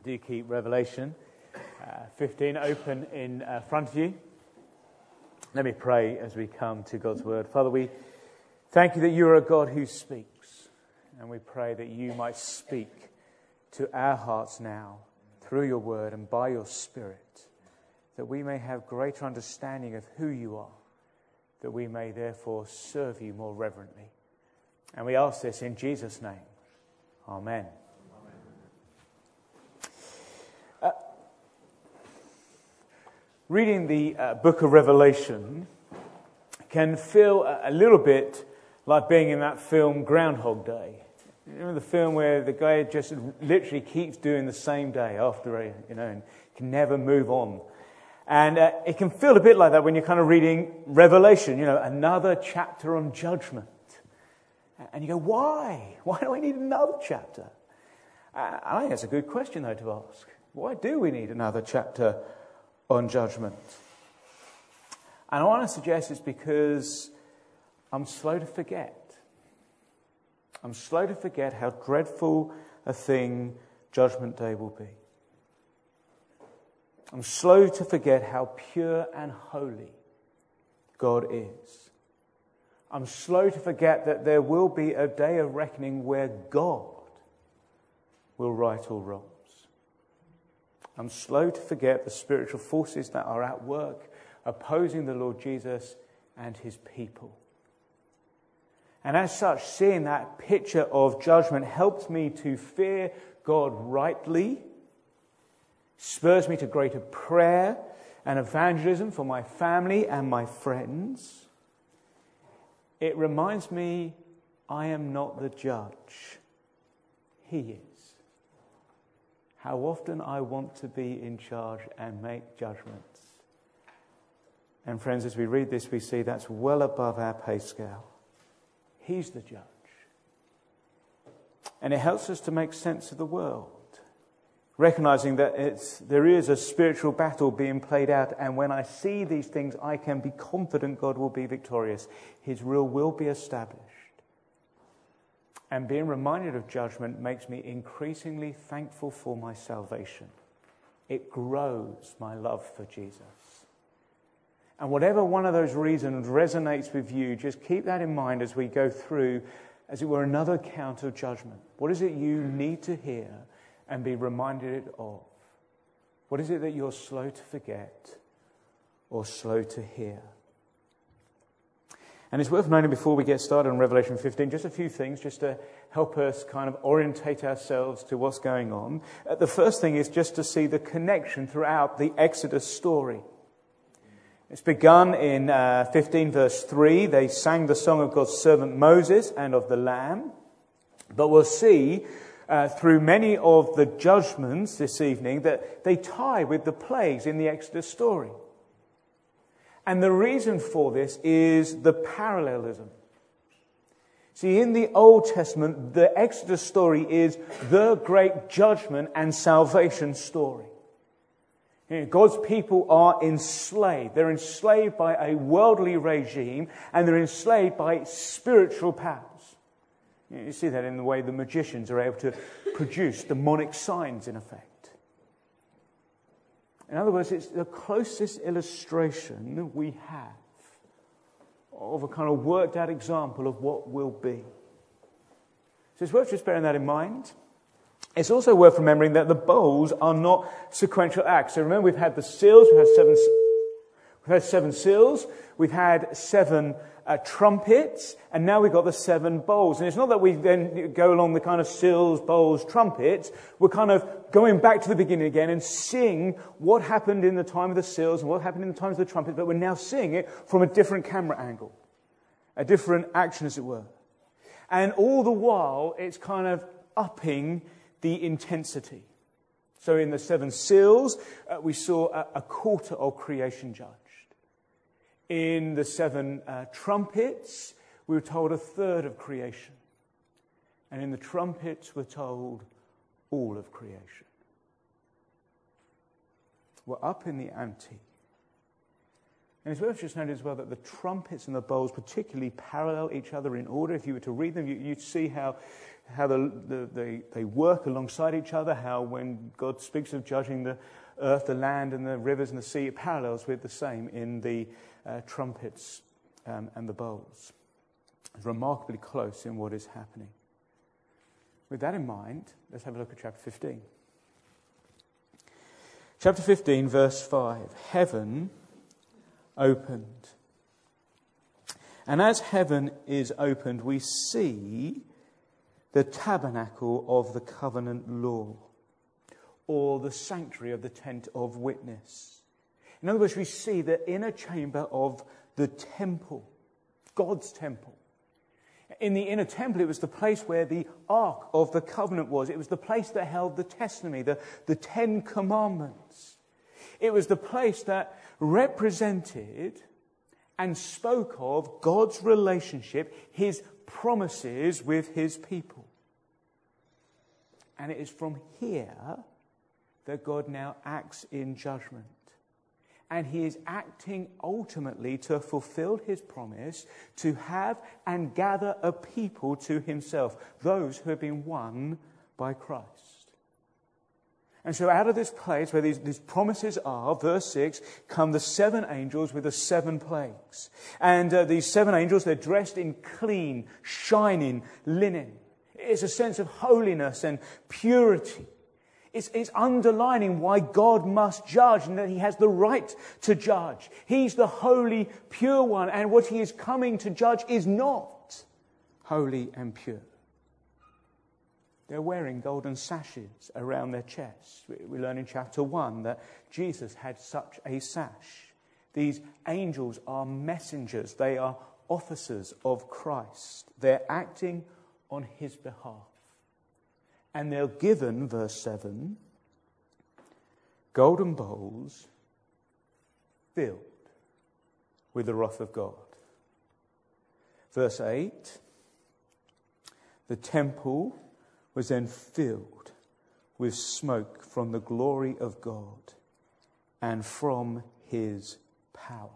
Do keep Revelation 15 open in front of you. Let me pray as we come to God's Word. Father, we thank you that you are a God who speaks, and we pray that you might speak to our hearts now through your Word and by your Spirit, that we may have greater understanding of who you are, that we may therefore serve you more reverently. And we ask this in Jesus' name. Amen. Reading the book of Revelation can feel a little bit like being in that film Groundhog Day. You remember the film where the guy just literally keeps doing the same day after, and can never move on. And it can feel a bit like that when you're kind of reading Revelation, another chapter on judgment. And you go, why? Why do I need another chapter? I think that's a good question, though, to ask. Why do we need another chapter on judgment? And I want to suggest it's because I'm slow to forget. I'm slow to forget how dreadful a thing Judgment Day will be. I'm slow to forget how pure and holy God is. I'm slow to forget that there will be a day of reckoning where God will right all wrongs. I'm slow to forget the spiritual forces that are at work opposing the Lord Jesus and his people. And as such, seeing that picture of judgment helps me to fear God rightly, spurs me to greater prayer and evangelism for my family and my friends. It reminds me I am not the judge. He is. How often I want to be in charge and make judgments. And friends, as we read this, we see that's well above our pay scale. He's the judge. And it helps us to make sense of the world, recognizing that there is a spiritual battle being played out, and when I see these things, I can be confident God will be victorious. His rule will be established. And being reminded of judgment makes me increasingly thankful for my salvation. It grows my love for Jesus. And whatever one of those reasons resonates with you, just keep that in mind as we go through, as it were, another account of judgment. What is it you need to hear and be reminded of? What is it that you're slow to forget or slow to hear? And it's worth noting before we get started on Revelation 15, just a few things just to help us kind of orientate ourselves to what's going on. The first thing is just to see the connection throughout the Exodus story. It's begun in 15 verse 3. They sang the song of God's servant Moses and of the Lamb. But we'll see through many of the judgments this evening that they tie with the plagues in the Exodus story. And the reason for this is the parallelism. See, in the Old Testament, the Exodus story is the great judgment and salvation story. God's people are enslaved. They're enslaved by a worldly regime, and they're enslaved by spiritual powers. You see that in the way the magicians are able to produce demonic signs, in effect. In other words, it's the closest illustration we have of a kind of worked out example of what will be. So it's worth just bearing that in mind. It's also worth remembering that the bowls are not sequential acts. So remember, we've had the seals, we've had seven seals, we've had seven trumpets, and now we've got the seven bowls. And it's not that we then go along the kind of seals, bowls, trumpets. We're kind of going back to the beginning again and seeing what happened in the time of the seals and what happened in the times of the trumpets, but we're now seeing it from a different camera angle, a different action, as it were. And all the while, it's kind of upping the intensity. So in the seven seals, we saw a quarter of creation judged. In the seven trumpets, we were told a third of creation. And in the trumpets, we're told all of creation. We're up in the ante. And it's worth just noting as well that the trumpets and the bowls particularly parallel each other in order. If you were to read them, you'd see how they work alongside each other, how when God speaks of judging the earth, the land, and the rivers and the sea, it parallels with the same in the trumpets and the bowls. It's remarkably close in what is happening. With that in mind, let's have a look at chapter 15. Chapter 15, verse 5. Heaven opened. And as heaven is opened, we see the tabernacle of the covenant law, or the sanctuary of the tent of witness. In other words, we see the inner chamber of the temple, God's temple. In the inner temple, it was the place where the Ark of the Covenant was. It was the place that held the testimony, the Ten Commandments. It was the place that represented and spoke of God's relationship, His promises with His people. And it is from here that God now acts in judgment. And He is acting ultimately to fulfill His promise to have and gather a people to Himself, those who have been won by Christ. And so out of this place where these promises are, verse 6, come the 7 angels with the 7 plagues. And these 7 angels, they're dressed in clean, shining linen. It's a sense of holiness and purity. It's underlining why God must judge and that He has the right to judge. He's the holy, pure one, and what He is coming to judge is not holy and pure. They're wearing golden sashes around their chests. We learn in chapter 1 that Jesus had such a sash. These angels are messengers. They are officers of Christ. They're acting on His behalf. And they're given, verse 7, golden bowls filled with the wrath of God. Verse 8, the temple was then filled with smoke from the glory of God and from His power.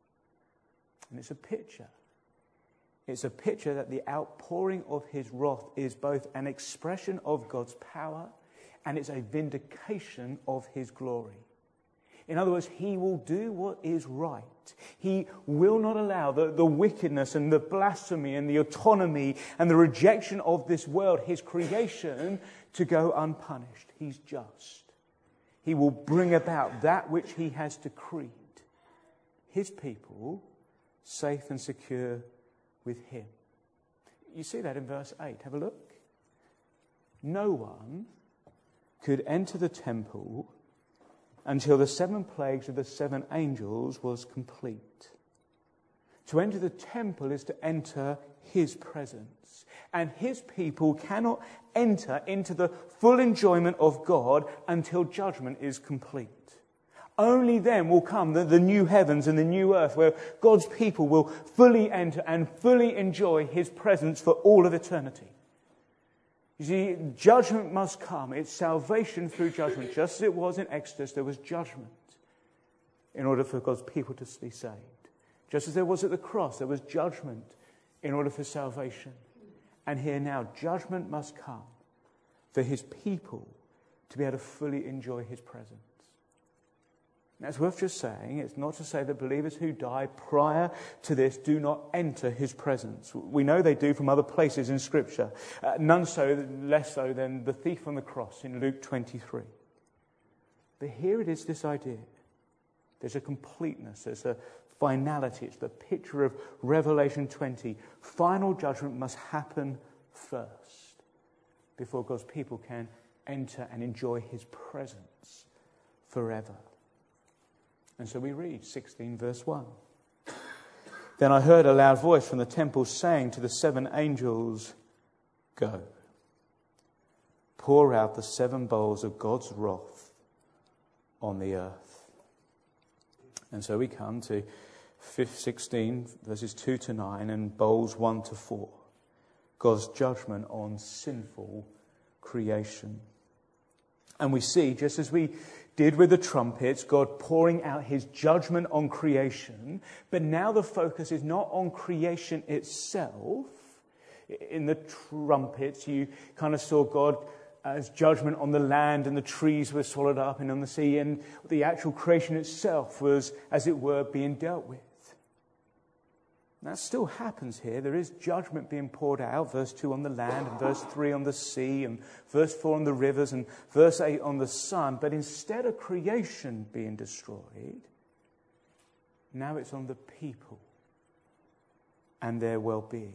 And it's a picture. It's a picture that the outpouring of His wrath is both an expression of God's power and it's a vindication of His glory. In other words, He will do what is right. He will not allow the wickedness and the blasphemy and the autonomy and the rejection of this world, His creation, to go unpunished. He's just. He will bring about that which He has decreed. His people safe and secure with Him. You see that in verse 8. Have a look. No one could enter the temple until the 7 plagues of the 7 angels was complete. To enter the temple is to enter His presence. And His people cannot enter into the full enjoyment of God until judgment is complete. Only then will come the new heavens and the new earth where God's people will fully enter and fully enjoy His presence for all of eternity. You see, judgment must come. It's salvation through judgment. Just as it was in Exodus, there was judgment in order for God's people to be saved. Just as there was at the cross, there was judgment in order for salvation. And here now, judgment must come for His people to be able to fully enjoy His presence. Now, it's worth just saying, it's not to say that believers who die prior to this do not enter His presence. We know they do from other places in Scripture. None less so than the thief on the cross in Luke 23. But here it is this idea. There's a completeness, there's a finality. It's the picture of Revelation 20. Final judgment must happen first before God's people can enter and enjoy His presence forever. And so we read 16 verse 1. Then I heard a loud voice from the temple saying to the 7 angels, "Go, pour out the 7 bowls of God's wrath on the earth." And so we come to 16 verses 2 to 9 and bowls 1 to 4. God's judgment on sinful creation. And we see, just as we did with the trumpets, God pouring out his judgment on creation. But now the focus is not on creation itself. In the trumpets, you kind of saw God as judgment on the land, and the trees were swallowed up and on the sea, and the actual creation itself was, as it were, being dealt with. That still happens here. There is judgment being poured out, verse 2 on the land, and verse 3 on the sea, and verse 4 on the rivers, and verse 8 on the sun. But instead of creation being destroyed, now it's on the people and their well-being.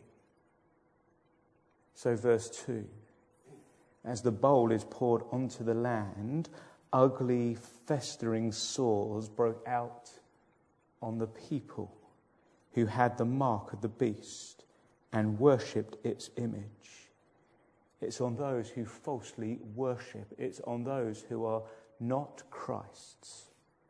So verse 2, as the bowl is poured onto the land, ugly, festering sores broke out on the people who had the mark of the beast and worshipped its image. It's on those who falsely worship. It's on those who are not Christ's.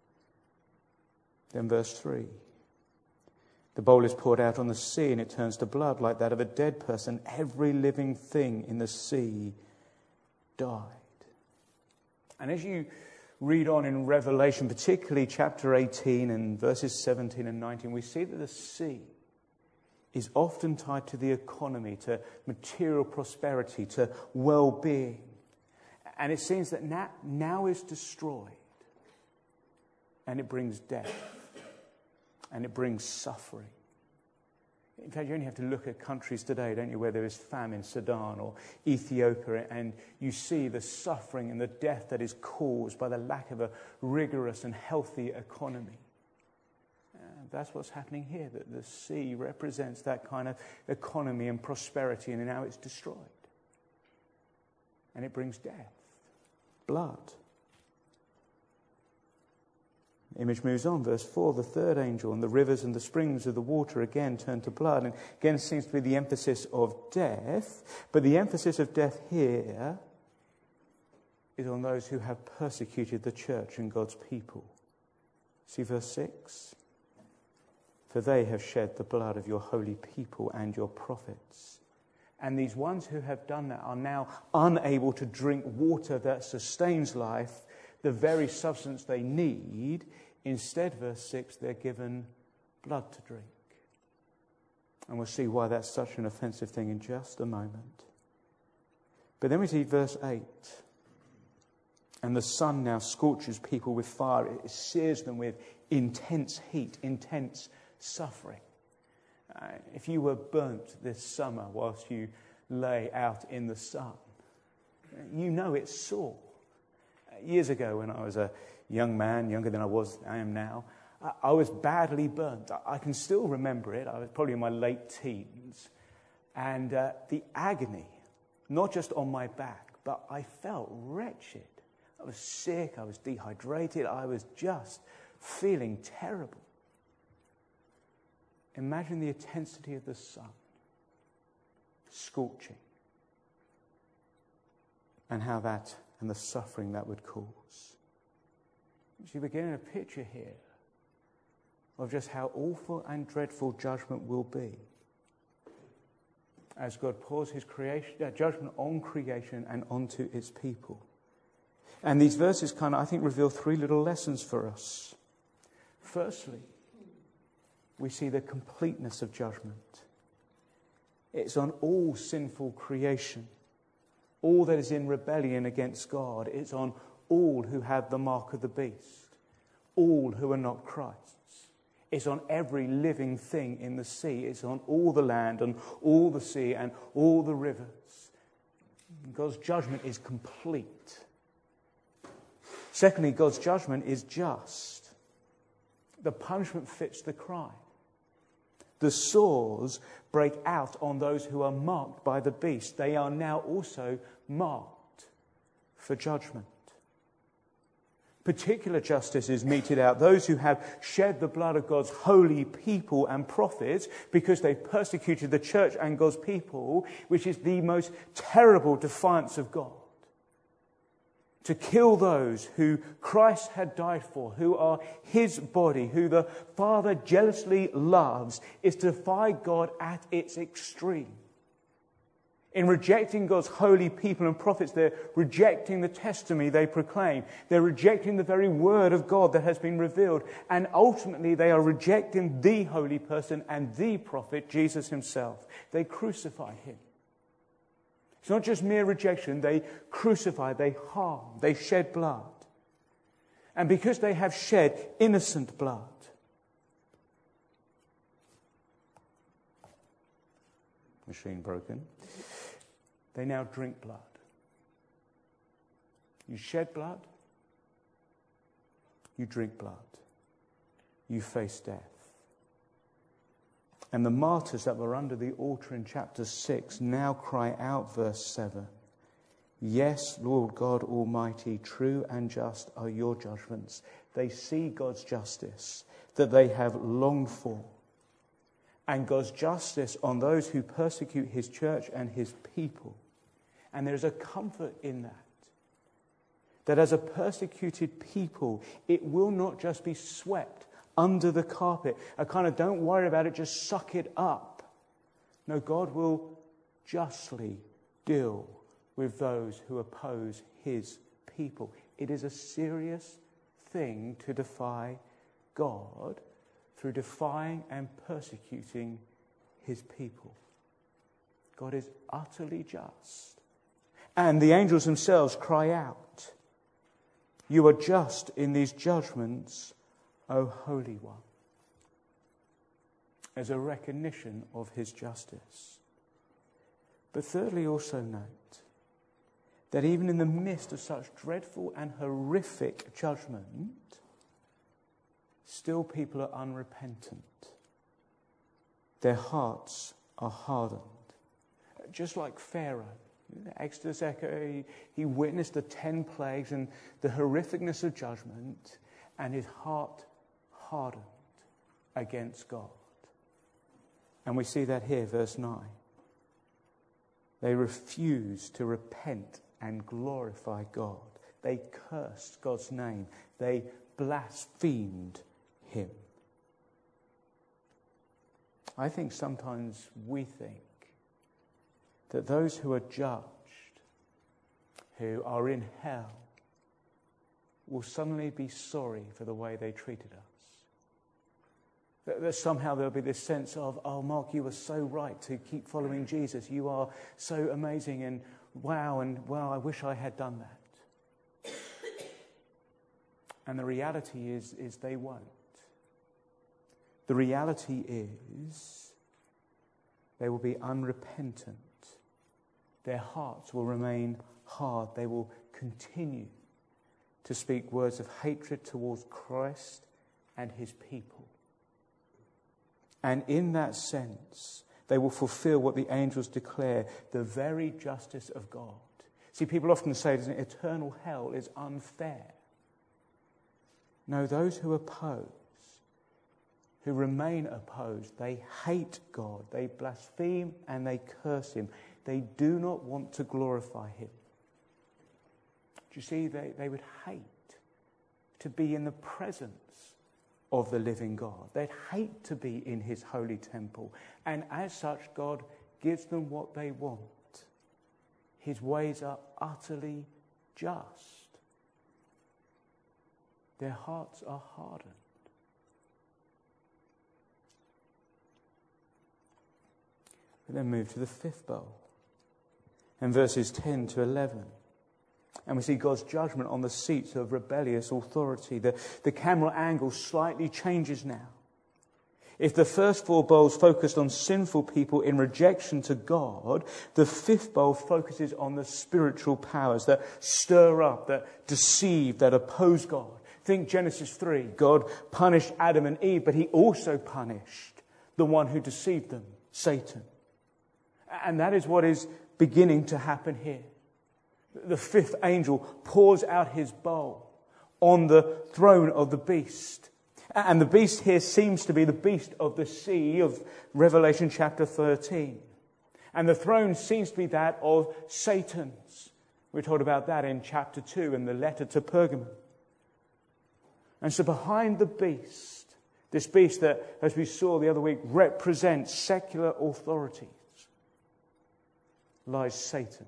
Then verse 3. The bowl is poured out on the sea, and it turns to blood like that of a dead person. Every living thing in the sea died. And as you read on in Revelation, particularly chapter 18 and verses 17 and 19, we see that the sea is often tied to the economy, to material prosperity, to well-being. And it seems that now is destroyed, and it brings death, and it brings suffering. In fact, you only have to look at countries today, don't you, where there is famine, Sudan or Ethiopia, and you see the suffering and the death that is caused by the lack of a rigorous and healthy economy. That's what's happening here, that the sea represents that kind of economy and prosperity, and now it's destroyed. And it brings death, blood. The image moves on, verse 4, the third angel, and the rivers and the springs of the water again turn to blood. And again seems to be the emphasis of death. But the emphasis of death here is on those who have persecuted the church and God's people. See verse 6? For they have shed the blood of your holy people and your prophets. And these ones who have done that are now unable to drink water that sustains life, the very substance they need. Instead, verse 6, they're given blood to drink. And we'll see why that's such an offensive thing in just a moment. But then we see verse 8. And the sun now scorches people with fire. It sears them with intense heat, intense suffering. If you were burnt this summer whilst you lay out in the sun, you know it's sore. Years ago, when I was a young man, younger than I am now, I was badly burnt. I can still remember it. I was probably in my late teens. And the agony, not just on my back, but I felt wretched. I was sick, I was dehydrated, I was just feeling terrible. Imagine the intensity of the sun, scorching, and how that and the suffering that would cause. So we're getting a picture here of just how awful and dreadful judgment will be as God pours his judgment on creation and onto its people. And these verses I think, reveal three little lessons for us. Firstly, we see the completeness of judgment. It's on all sinful creation, all that is in rebellion against God. It's on all who have the mark of the beast, all who are not Christ's. It's on every living thing in the sea. It's on all the land and all the sea and all the rivers. God's judgment is complete. Secondly, God's judgment is just. The punishment fits the crime. The sores break out on those who are marked by the beast. They are now also marked for judgment. Particular justice is meted out. Those who have shed the blood of God's holy people and prophets because they persecuted the church and God's people, which is the most terrible defiance of God. To kill those who Christ had died for, who are his body, who the Father jealously loves, is to defy God at its extreme. In rejecting God's holy people and prophets, they're rejecting the testimony they proclaim. They're rejecting the very word of God that has been revealed. And ultimately, they are rejecting the holy person and the prophet, Jesus himself. They crucify him. It's not just mere rejection. They crucify, they harm, they shed blood. And because they have shed innocent blood, machine broken, they now drink blood. You shed blood, you drink blood, you face death. And the martyrs that were under the altar in chapter 6 now cry out, verse 7, "Yes, Lord God Almighty, true and just are your judgments." They see God's justice that they have longed for. And God's justice on those who persecute his church and his people. And there's a comfort in that. That as a persecuted people, it will not just be swept under the carpet. A kind of don't worry about it, just suck it up. No, God will justly deal with those who oppose his people. It is a serious thing to defy God through defying and persecuting his people. God is utterly just. And the angels themselves cry out, "You are just in these judgments, O Holy One," as a recognition of his justice. But thirdly, also note that even in the midst of such dreadful and horrific judgment, still people are unrepentant. Their hearts are hardened. Just like Pharaoh. Exodus echo, he witnessed the 10 plagues and the horrificness of judgment, and his heart hardened against God. And we see that here, verse 9. They refused to repent and glorify God. They cursed God's name. They blasphemed him. I think sometimes we think that those who are judged, who are in hell, will suddenly be sorry for the way they treated us. That somehow there'll be this sense of, "Oh, Mark, you were so right to keep following Jesus. You are so amazing, and wow, I wish I had done that." And the reality is they won't. The reality is they will be unrepentant. Their hearts will remain hard. They will continue to speak words of hatred towards Christ and his people. And in that sense, they will fulfill what the angels declare, the very justice of God. See, people often say that eternal hell is unfair. No, those who oppose, who remain opposed, they hate God, they blaspheme and they curse him. They do not want to glorify him. Do you see, they would hate to be in the presence of the living God. They'd hate to be in his holy temple. And as such, God gives them what they want. His ways are utterly just. Their hearts are hardened. We then move to the fifth bowl. And verses 10 to 11. And we see God's judgment on the seats of rebellious authority. The camera angle slightly changes now. If the first 4 bowls focused on sinful people in rejection to God, the fifth bowl focuses on the spiritual powers that stir up, that deceive, that oppose God. Think Genesis 3. God punished Adam and Eve, but he also punished the one who deceived them, Satan. And that is what is beginning to happen here. The fifth angel pours out his bowl on the throne of the beast. And the beast here seems to be the beast of the sea of Revelation chapter 13. And the throne seems to be that of Satan's. We're told about that in chapter 2 in the letter to Pergamum. And so behind the beast, this beast that, as we saw the other week, represents secular authorities. lies Satan.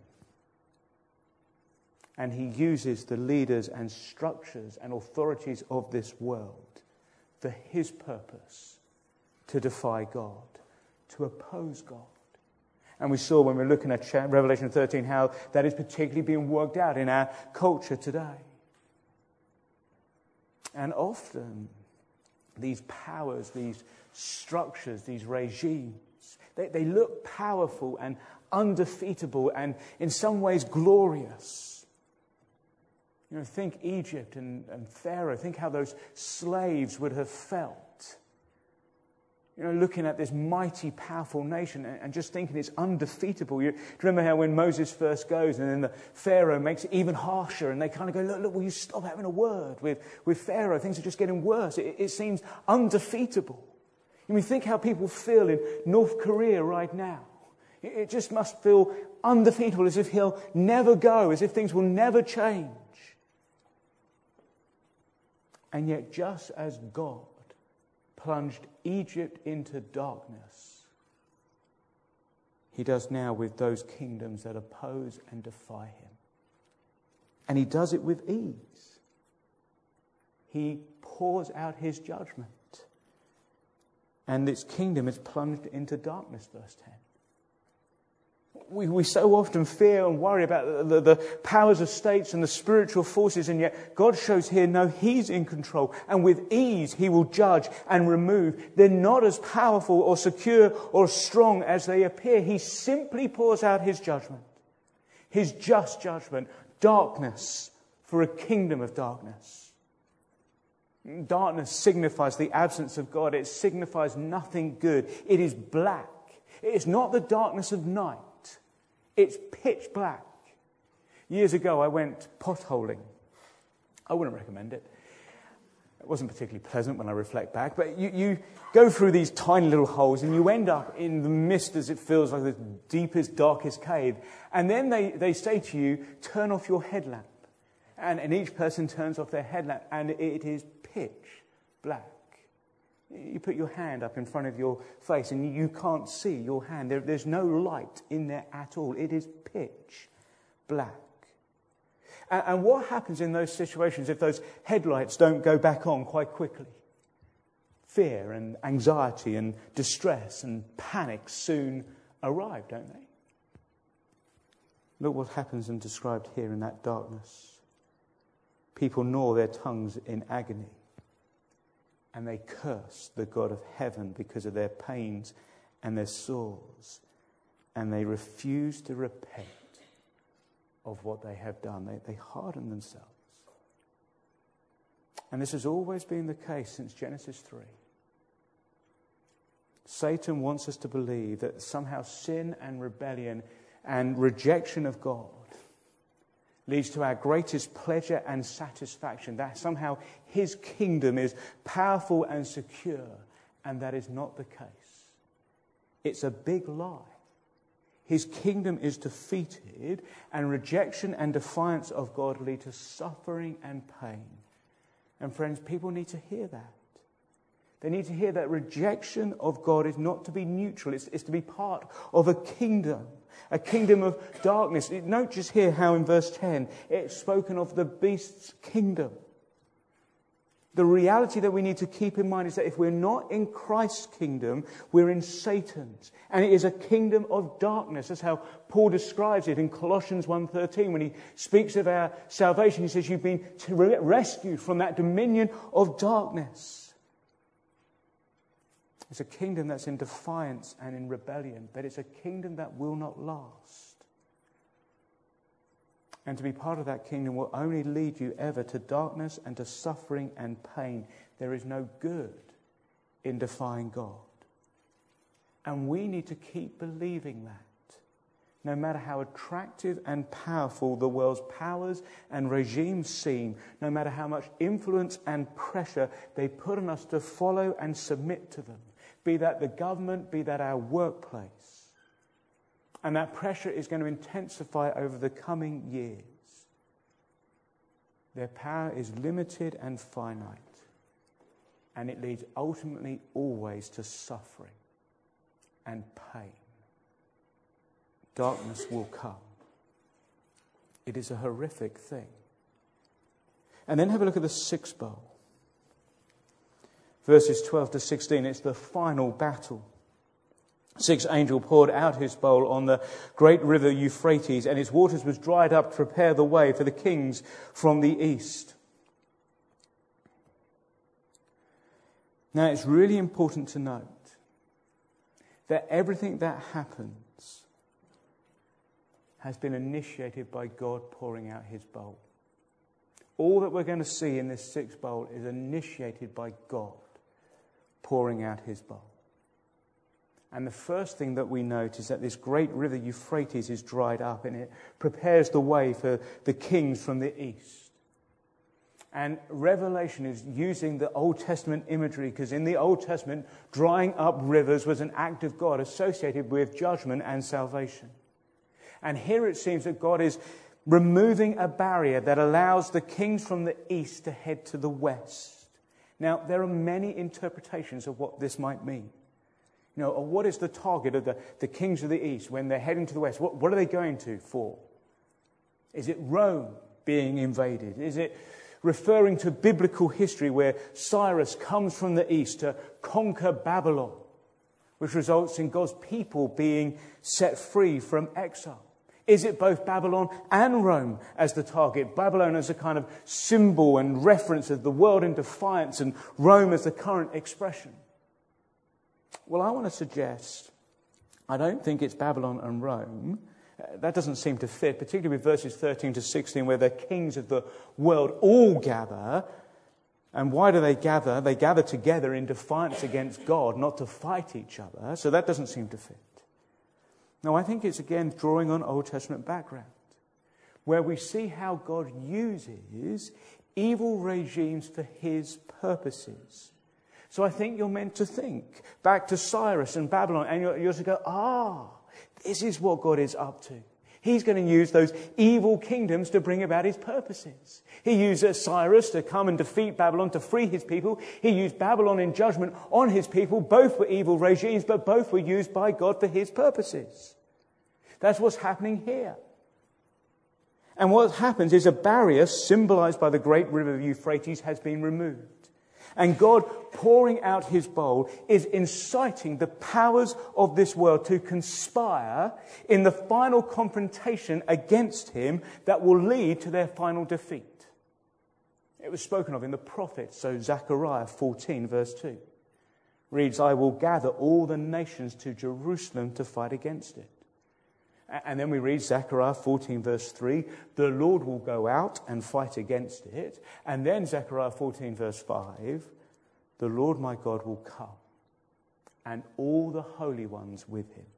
And he uses the leaders and structures and authorities of this world for his purpose, to defy God, to oppose God. And we saw when we were looking at Revelation 13 how that is particularly being worked out in our culture today. And often these powers, these structures, these regimes, they look powerful and undefeatable and in some ways glorious. You know, think Egypt and Pharaoh. Think how those slaves would have felt. You know, looking at this mighty, powerful nation and just thinking it's undefeatable. You remember how when Moses first goes and then the Pharaoh makes it even harsher and they kind of go, look, will you stop having a word with Pharaoh? Things are just getting worse. It seems undefeatable. You think how people feel in North Korea right now. It just must feel undefeatable, as if he'll never go, as if things will never change. And yet, just as God plunged Egypt into darkness, he does now with those kingdoms that oppose and defy him. And he does it with ease. He pours out his judgment. And its kingdom is plunged into darkness, verse 10. We so often fear and worry about the powers of states and the spiritual forces, and yet God shows here, no, he's in control. And with ease, he will judge and remove. They're not as powerful or secure or strong as they appear. He simply pours out his judgment, his just judgment, darkness for a kingdom of darkness. Darkness signifies the absence of God. It signifies nothing good. It is black. It is not the darkness of night. It's pitch black. Years ago, I went potholing. I wouldn't recommend it. It wasn't particularly pleasant when I reflect back, but you go through these tiny little holes and you end up in the mist as it feels like the deepest, darkest cave. And then they say to you, turn off your headlamp. And each person turns off their headlamp and it is pitch black. You put your hand up in front of your face and you can't see your hand. There's no light in there at all. It is pitch black. And what happens in those situations if those headlights don't go back on quite quickly? Fear and anxiety and distress and panic soon arrive, don't they? Look what happens and described here in that darkness. People gnaw their tongues in agony. And they curse the God of heaven because of their pains and their sores. And they refuse to repent of what they have done. They harden themselves. And this has always been the case since Genesis 3. Satan wants us to believe that somehow sin and rebellion and rejection of God leads to our greatest pleasure and satisfaction, that somehow his kingdom is powerful and secure, and that is not the case. It's a big lie. His kingdom is defeated, and rejection and defiance of God lead to suffering and pain. And friends, people need to hear that. They need to hear that rejection of God is not to be neutral, it's to be part of a kingdom of darkness. Note just here how in verse 10 it's spoken of the beast's kingdom. The reality that we need to keep in mind is that if we're not in Christ's kingdom, we're in Satan's. And it is a kingdom of darkness. That's how Paul describes it in Colossians 1:13. When he speaks of our salvation, he says you've been rescued from that dominion of darkness. It's a kingdom that's in defiance and in rebellion, but it's a kingdom that will not last. And to be part of that kingdom will only lead you ever to darkness and to suffering and pain. There is no good in defying God. And we need to keep believing that. No matter how attractive and powerful the world's powers and regimes seem, no matter how much influence and pressure they put on us to follow and submit to them, be that the government, be that our workplace. And that pressure is going to intensify over the coming years. Their power is limited and finite. And it leads ultimately always to suffering and pain. darkness will come. It is a horrific thing. And then have a look at the sixth bowl. Verses 12 to 16, it's the final battle. Sixth angel poured out his bowl on the great river Euphrates, and its waters was dried up to prepare the way for the kings from the east. Now, it's really important to note that everything that happens has been initiated by God pouring out his bowl. All that we're going to see in this sixth bowl is initiated by God pouring out his bowl. And the first thing that we note is that this great river Euphrates is dried up, and it prepares the way for the kings from the east. And Revelation is using the Old Testament imagery, because in the Old Testament, drying up rivers was an act of God associated with judgment and salvation. And here it seems that God is removing a barrier that allows the kings from the east to head to the west. Now, there are many interpretations of what this might mean. You know, what is the target of the kings of the east when they're heading to the west? What are they going to for? Is it Rome being invaded? Is it referring to biblical history where Cyrus comes from the east to conquer Babylon, which results in God's people being set free from exile? Is it both Babylon and Rome as the target? Babylon as a kind of symbol and reference of the world in defiance, and Rome as the current expression? Well, I want to suggest, I don't think it's Babylon and Rome. That doesn't seem to fit, particularly with verses 13 to 16, where the kings of the world all gather. And why do they gather? They gather together in defiance against God, not to fight each other. So that doesn't seem to fit. No, I think it's again drawing on Old Testament background, where we see how God uses evil regimes for his purposes. So I think you're meant to think back to Cyrus and Babylon, and you're to go, this is what God is up to. He's going to use those evil kingdoms to bring about his purposes. He used Cyrus to come and defeat Babylon, to free his people. He used Babylon in judgment on his people. Both were evil regimes, but both were used by God for his purposes. That's what's happening here. And what happens is a barrier symbolized by the great river Euphrates has been removed. And God pouring out his bowl is inciting the powers of this world to conspire in the final confrontation against him that will lead to their final defeat. It was spoken of in the prophets. So Zechariah 14 verse 2 reads, "I will gather all the nations to Jerusalem to fight against it." And then we read Zechariah 14 verse 3, "The Lord will go out and fight against it." And then Zechariah 14 verse 5, "The Lord my God will come, and all the holy ones with him."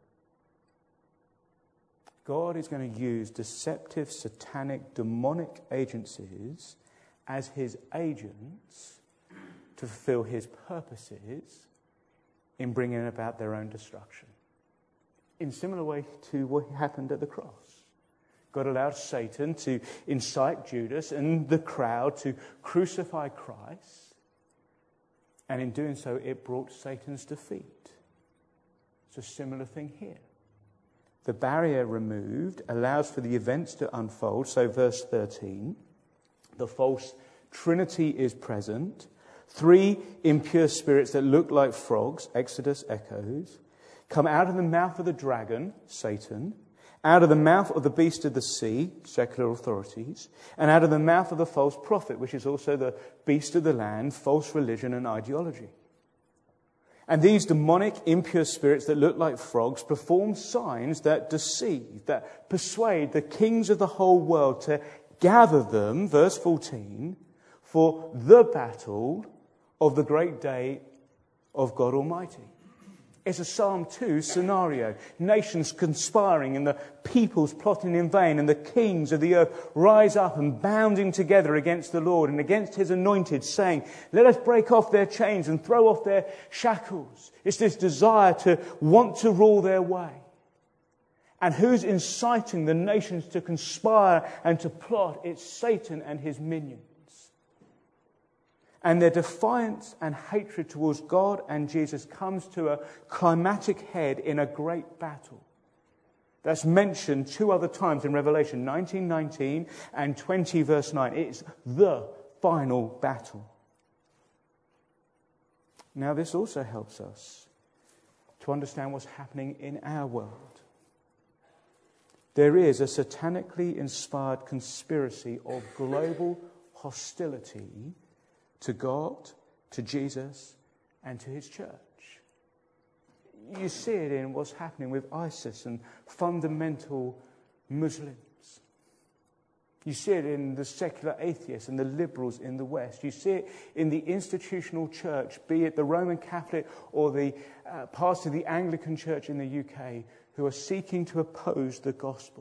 God is going to use deceptive, satanic, demonic agencies as his agents to fulfill his purposes in bringing about their own destruction. In similar way to what happened at the cross. God allowed Satan to incite Judas and the crowd to crucify Christ. And in doing so, it brought Satan's defeat. It's a similar thing here. The barrier removed allows for the events to unfold. So verse 13, the false Trinity is present. 3 impure spirits that look like frogs, Exodus echoes, come out of the mouth of the dragon, Satan, out of the mouth of the beast of the sea, secular authorities, and out of the mouth of the false prophet, which is also the beast of the land, false religion and ideology. And these demonic, impure spirits that look like frogs perform signs that deceive, that persuade the kings of the whole world to gather them, verse 14, for the battle of the great day of God Almighty. It's a Psalm 2 scenario. Nations conspiring and the peoples plotting in vain, and the kings of the earth rise up and bounding together against the Lord and against his anointed, saying, "Let us break off their chains and throw off their shackles." It's this desire to want to rule their way. And who's inciting the nations to conspire and to plot? It's Satan and his minions. And their defiance and hatred towards God and Jesus comes to a climatic head in a great battle That's mentioned 2 other times in Revelation, 19:19 and 20 verse 9. It's the final battle. Now this also helps us to understand what's happening in our world. There is a satanically inspired conspiracy of global hostility to God, to Jesus, and to his church. You see it in what's happening with ISIS and fundamental Muslims. You see it in the secular atheists and the liberals in the West. You see it in the institutional church, be it the Roman Catholic or the parts of the Anglican Church in the UK, who are seeking to oppose the gospel.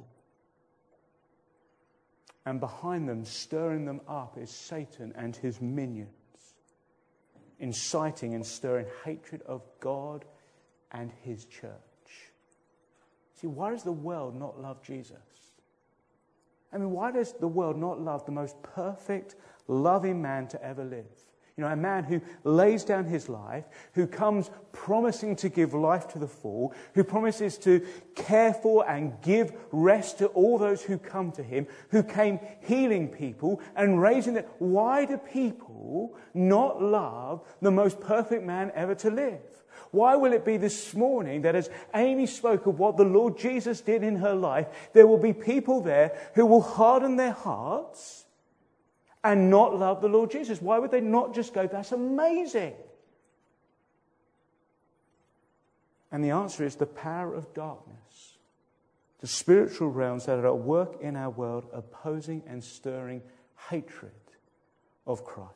And behind them, stirring them up, is Satan and his minions, inciting and stirring hatred of God and his church. See, why does the world not love Jesus? I mean, why does the world not love the most perfect, loving man to ever live? You know, a man who lays down his life, who comes promising to give life to the full, who promises to care for and give rest to all those who come to him, who came healing people and raising them. Why do people not love the most perfect man ever to live? Why will it be this morning that as Amy spoke of what the Lord Jesus did in her life, there will be people there who will harden their hearts and not love the Lord Jesus? Why would they not just go, that's amazing? And the answer is the power of darkness, the spiritual realms that are at work in our world, opposing and stirring hatred of Christ.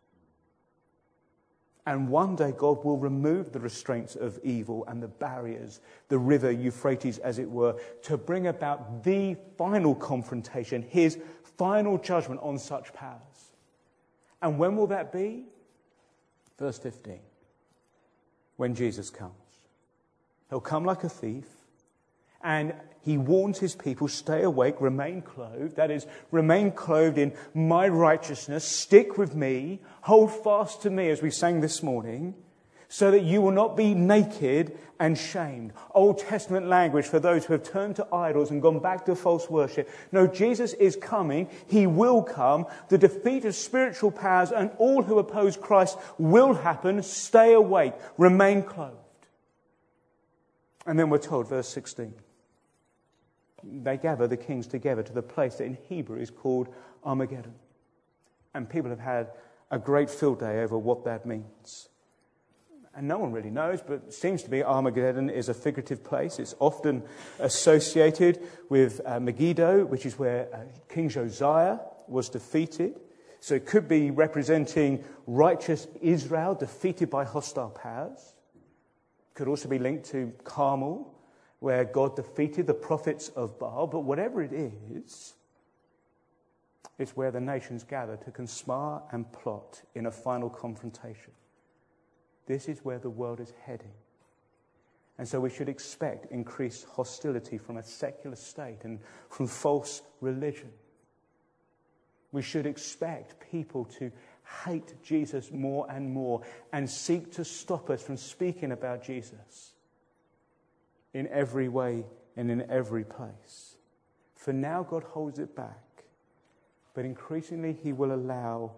And one day God will remove the restraints of evil and the barriers, the river Euphrates as it were, to bring about the final confrontation, his final judgment on such powers. And when will that be? Verse 15. When Jesus comes. He'll come like a thief, and he warns his people, stay awake, remain clothed. That is, remain clothed in my righteousness. Stick with me. Hold fast to me, as we sang this morning, so that you will not be naked and shamed. Old Testament language for those who have turned to idols and gone back to false worship. No, Jesus is coming. He will come. The defeat of spiritual powers and all who oppose Christ will happen. Stay awake. Remain clothed. And then we're told, verse 16, they gather the kings together to the place that in Hebrew is called Armageddon. And people have had a great field day over what that means. And no one really knows, but it seems to be Armageddon is a figurative place. It's often associated with Megiddo, which is where King Josiah was defeated. So it could be representing righteous Israel defeated by hostile powers. Could also be linked to Carmel, where God defeated the prophets of Baal. But whatever it is, it's where the nations gather to conspire and plot in a final confrontation. This is where the world is heading. And so we should expect increased hostility from a secular state and from false religion. We should expect people to hate Jesus more and more and seek to stop us from speaking about Jesus in every way and in every place. For now, God holds it back, but increasingly he will allow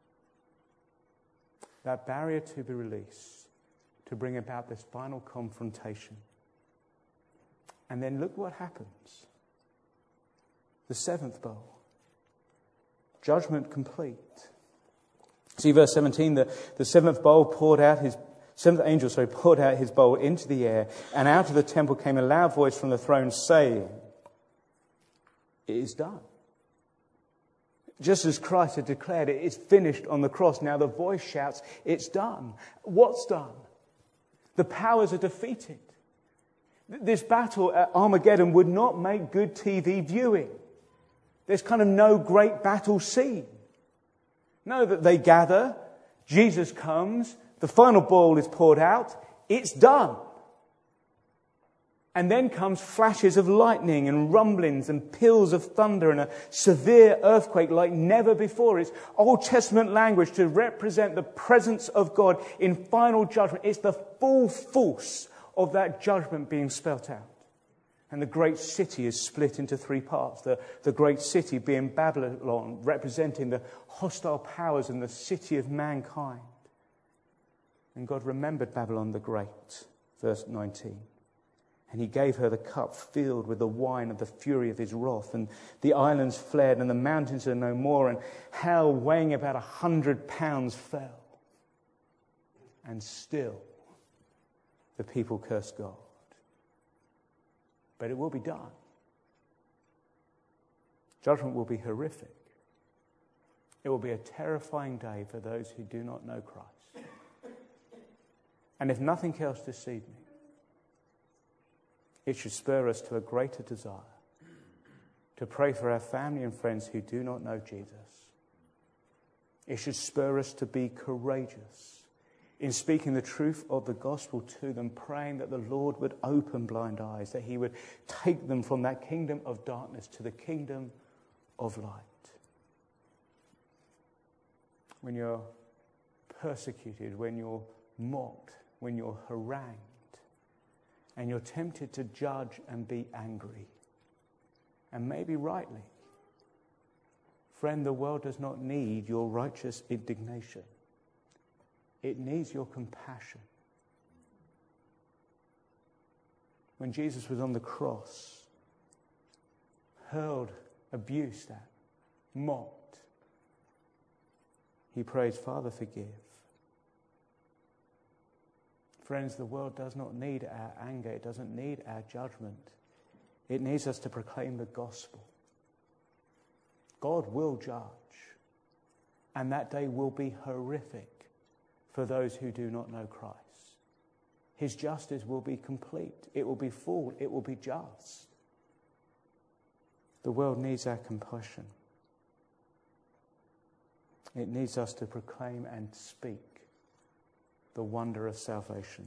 that barrier to be released to bring about this final confrontation. And then look what happens. The seventh bowl. Judgment complete. See verse 17, the seventh angel poured out his bowl into the air, and out of the temple came a loud voice from the throne saying, it is done. Just as Christ had declared it is finished on the cross, now the voice shouts, it's done. What's done? The powers are defeated. This battle at Armageddon would not make good TV viewing. There's kind of no great battle scene. No, that they gather, Jesus comes, the final bowl is poured out, it's done. And then comes flashes of lightning and rumblings and peals of thunder and a severe earthquake like never before. It's Old Testament language to represent the presence of God in final judgment. It's the full force of that judgment being spelt out. And the great city is split into three parts. The great city being Babylon, representing the hostile powers and the city of mankind. And God remembered Babylon the Great, verse 19. And he gave her the cup filled with the wine of the fury of his wrath. And the islands fled, and the mountains are no more. And hell, weighing about 100 pounds, fell. And still, the people cursed God. But it will be done. Judgment will be horrific. It will be a terrifying day for those who do not know Christ. And if nothing else this evening, it should spur us to a greater desire to pray for our family and friends who do not know Jesus. It should spur us to be courageous in speaking the truth of the gospel to them, praying that the Lord would open blind eyes, that he would take them from that kingdom of darkness to the kingdom of light. When you're persecuted, when you're mocked, when you're harangued, and you're tempted to judge and be angry, and maybe rightly, friend, the world does not need your righteous indignation. It needs your compassion. When Jesus was on the cross, hurled, abused at, mocked, he prays, Father, forgive. Friends, the world does not need our anger. It doesn't need our judgment. It needs us to proclaim the gospel. God will judge, and that day will be horrific for those who do not know Christ. His justice will be complete. It will be full. It will be just. The world needs our compassion. It needs us to proclaim and speak the wonder of salvation.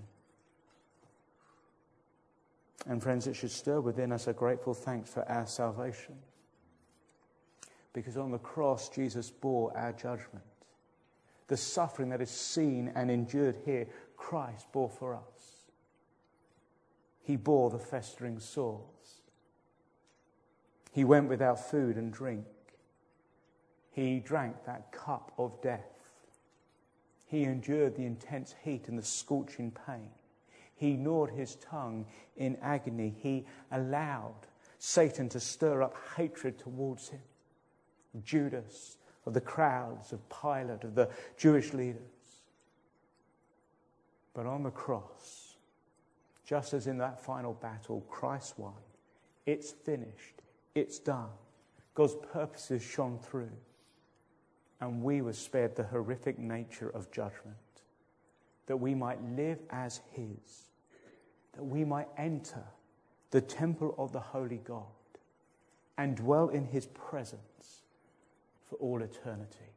And friends, it should stir within us a grateful thanks for our salvation. Because on the cross, Jesus bore our judgment. The suffering that is seen and endured here, Christ bore for us. He bore the festering sores. He went without food and drink. He drank that cup of death. He endured the intense heat and the scorching pain. He gnawed his tongue in agony. He allowed Satan to stir up hatred towards him. Judas, of the crowds, of Pilate, of the Jewish leaders. But on the cross, just as in that final battle, Christ won. It's finished. It's done. God's purposes shone through. And we were spared the horrific nature of judgment, that we might live as his, that we might enter the temple of the holy God and dwell in his presence for all eternity.